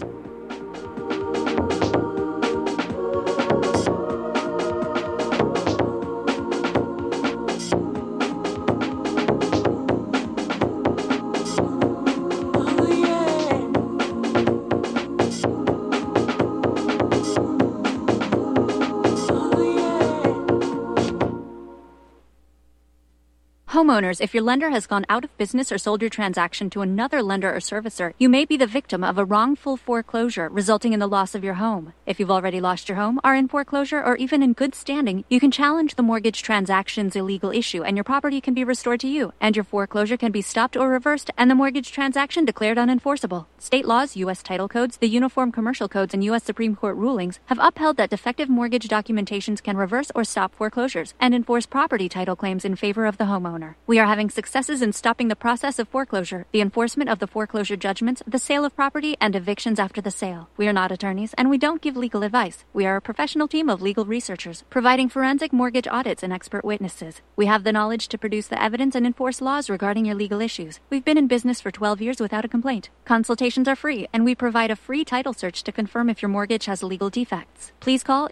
Homeowners, if your lender has gone out of business or sold your transaction to another lender or servicer, you may be the victim of a wrongful foreclosure, resulting in the loss of your home. If you've already lost your home, are in foreclosure, or even in good standing, you can challenge the mortgage transaction's illegal issue, and your property can be restored to you, and your foreclosure can be stopped or reversed, and the mortgage transaction declared unenforceable. State laws, U.S. title codes, the Uniform Commercial Codes, and U.S. Supreme Court rulings have upheld that defective mortgage documentations can reverse or stop foreclosures and enforce property title claims in favor of the homeowner. We are having successes in stopping the process of foreclosure, the enforcement of the foreclosure judgments, the sale of property, and evictions after the sale. We are not attorneys, and we don't give legal advice. We are a professional team of legal researchers, providing forensic mortgage audits and expert witnesses. We have the knowledge to produce the evidence and enforce laws regarding your legal issues. We've been in business for 12 years without a complaint. Consultations are free, and we provide a free title search to confirm if your mortgage has legal defects. Please call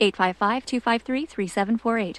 855-253-3748.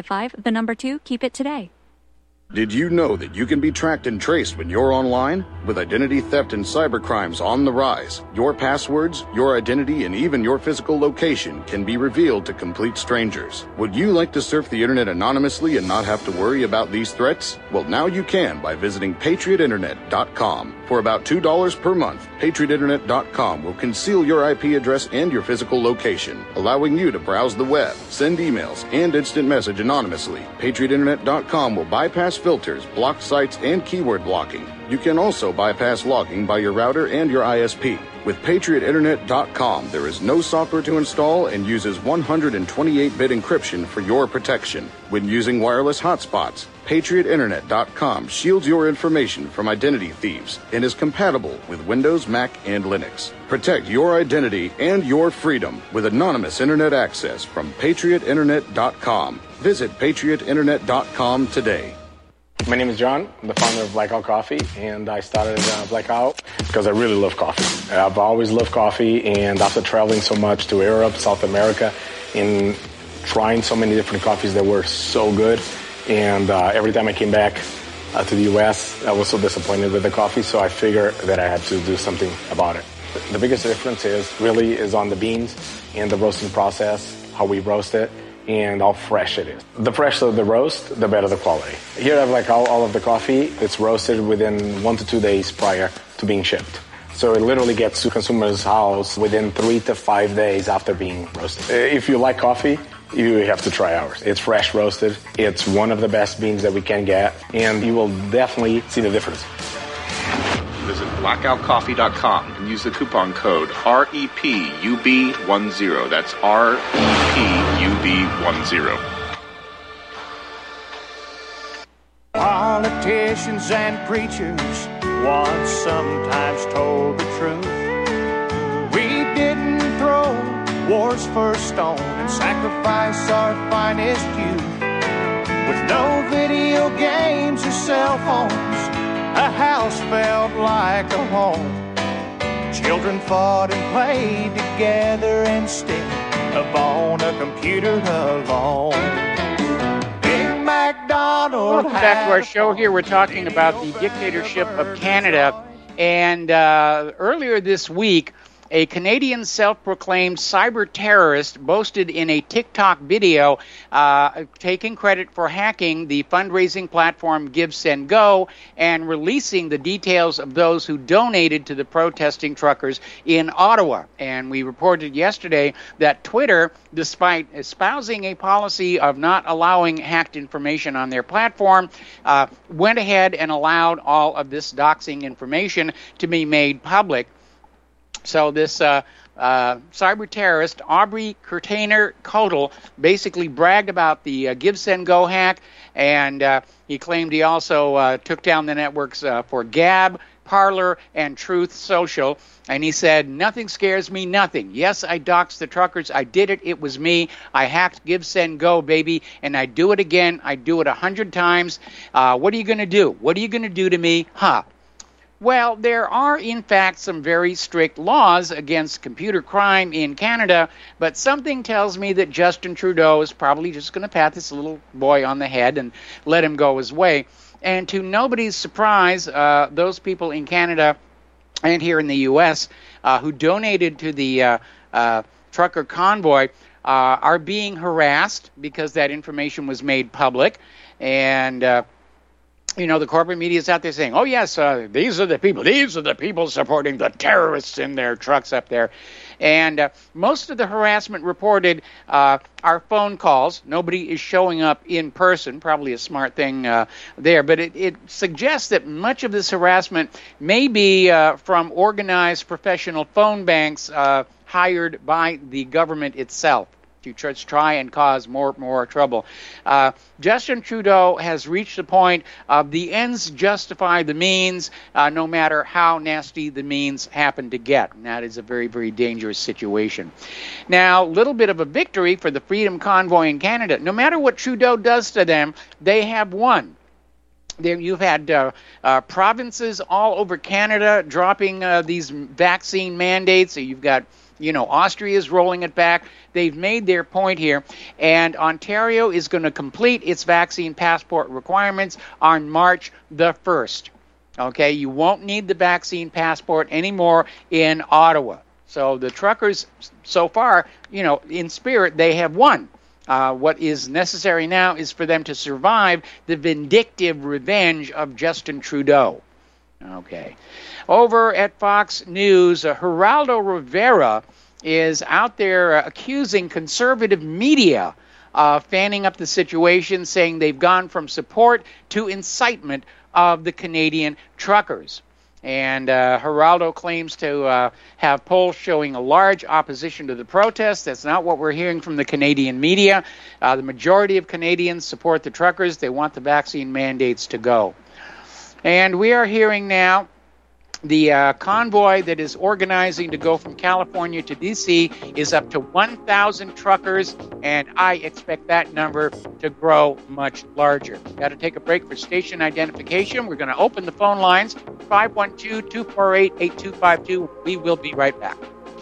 855, 2, keep it today. Did you know that you can be tracked and traced when you're online? With identity theft and cybercrimes on the rise, your passwords, your identity, and even your physical location can be revealed to complete strangers. Would you like to surf the internet anonymously and not have to worry about these threats? Well, now you can by visiting PatriotInternet.com. For about $2 per month, PatriotInternet.com will conceal your IP address and your physical location, allowing you to browse the web, send emails, and instant message anonymously. PatriotInternet.com will bypass filters, block sites, and keyword blocking. You can also bypass logging by your router and your ISP. With PatriotInternet.com, there is no software to install and uses 128-bit encryption for your protection. When using wireless hotspots, PatriotInternet.com shields your information from identity thieves and is compatible with Windows, Mac, and Linux. Protect your identity and your freedom with anonymous internet access from PatriotInternet.com. Visit PatriotInternet.com today. My name is John. I'm the founder of Blackout Coffee, and I started Blackout because I really love coffee. I've always loved coffee, and after traveling so much to Europe, South America, and trying so many different coffees that were so good, and every time I came back to the U.S., I was so disappointed with the coffee, so I figured that I had to do something about it. The biggest difference is on the beans and the roasting process, how we roast it, and how fresh it is. The fresher the roast, the better the quality. Here I have all of the coffee. It's roasted within 1 to 2 days prior to being shipped. So it literally gets to consumer's house within 3 to 5 days after being roasted. If you like coffee, you have to try ours. It's fresh roasted. It's one of the best beans that we can get, and you will definitely see the difference. Visit blackoutcoffee.com and use the coupon code REPUB10. That's REPUB10. Politicians and preachers once sometimes told the truth. We didn't throw war's first stone and sacrifice our finest youth. With no video games or cell phones, a house felt like a home. Children fought and played together instead of on a computer alone. Big Mac MacDonald Welcome back to our show here. We're talking about the dictatorship of Canada. And earlier this week, a Canadian self-proclaimed cyber terrorist boasted in a TikTok video taking credit for hacking the fundraising platform GiveSendGo and releasing the details of those who donated to the protesting truckers in Ottawa. And we reported yesterday that Twitter, despite espousing a policy of not allowing hacked information on their platform, went ahead and allowed all of this doxing information to be made public. So this cyber terrorist, Aubrey Curtainer-Codel, basically bragged about the GiveSendGo hack, and he claimed he also took down the networks for Gab, Parler, and Truth Social. And he said, "Nothing scares me, nothing. Yes, I doxed the truckers. I did it. It was me. I hacked GiveSendGo, baby, and I do it again. I do it 100 times. What are you going to do? What are you going to do to me? Huh?" Well, there are, in fact, some very strict laws against computer crime in Canada, but something tells me that Justin Trudeau is probably just going to pat this little boy on the head and let him go his way. And to nobody's surprise, those people in Canada and here in the U.S. Who donated to the trucker convoy are being harassed because that information was made public. And the corporate media is out there saying, "Oh yes, these are the people supporting the terrorists in their trucks up there." And most of the harassment reported are phone calls. Nobody is showing up in person. Probably a smart thing there, but it suggests that much of this harassment may be from organized professional phone banks hired by the government itself to try and cause more trouble. Justin Trudeau has reached the point of the ends justify the means, no matter how nasty the means happen to get. And that is a very, very dangerous situation. Now, a little bit of a victory for the Freedom Convoy in Canada. No matter what Trudeau does to them, they have won. You've had provinces all over Canada dropping these vaccine mandates. So you've got Austria's rolling it back. They've made their point here, and Ontario is going to complete its vaccine passport requirements on March the 1st. Okay, you won't need the vaccine passport anymore in Ottawa. So the truckers, so far, in spirit, they have won. What is necessary now is for them to survive the vindictive revenge of Justin Trudeau. Okay. Over at Fox News, Geraldo Rivera is out there accusing conservative media of fanning up the situation, saying they've gone from support to incitement of the Canadian truckers. And Geraldo claims to have polls showing a large opposition to the protests. That's not what we're hearing from the Canadian media. The majority of Canadians support the truckers. They want the vaccine mandates to go. And we are hearing now the convoy that is organizing to go from California to D.C. is up to 1,000 truckers, and I expect that number to grow much larger. Got to take a break for station identification. We're going to open the phone lines, 512-248-8252. We will be right back.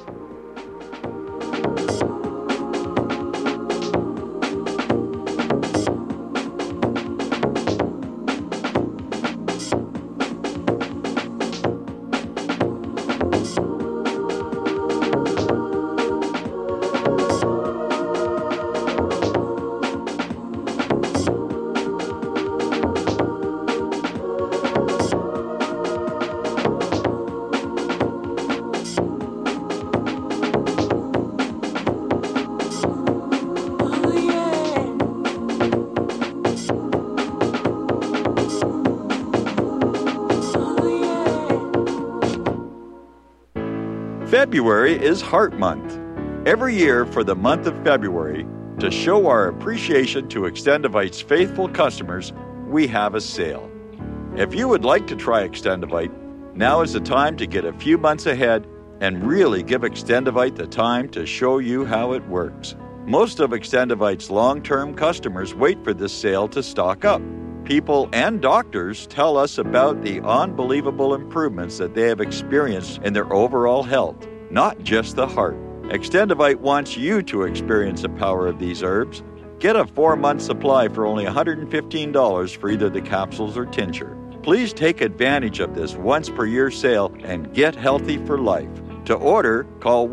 February is Heart Month. Every year for the month of February, to show our appreciation to Extendivite's faithful customers, we have a sale. If you would like to try Extendivite, now is the time to get a few months ahead and really give Extendivite the time to show you how it works. Most of Extendivite's long-term customers wait for this sale to stock up. People and doctors tell us about the unbelievable improvements that they have experienced in their overall health, not just the heart. Extendivite wants you to experience the power of these herbs. Get a 4-month supply for only $115 for either the capsules or tincture. Please take advantage of this once-per-year sale and get healthy for life. To order, call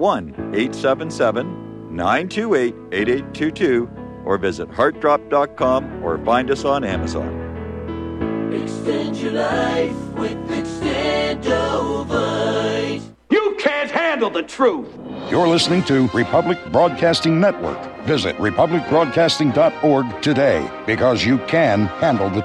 1-877-928-8822 or visit heartdrop.com or find us on Amazon. Extend your life with Extendovite. You can't handle the truth. You're listening to Republic Broadcasting Network. Visit republicbroadcasting.org today because you can handle the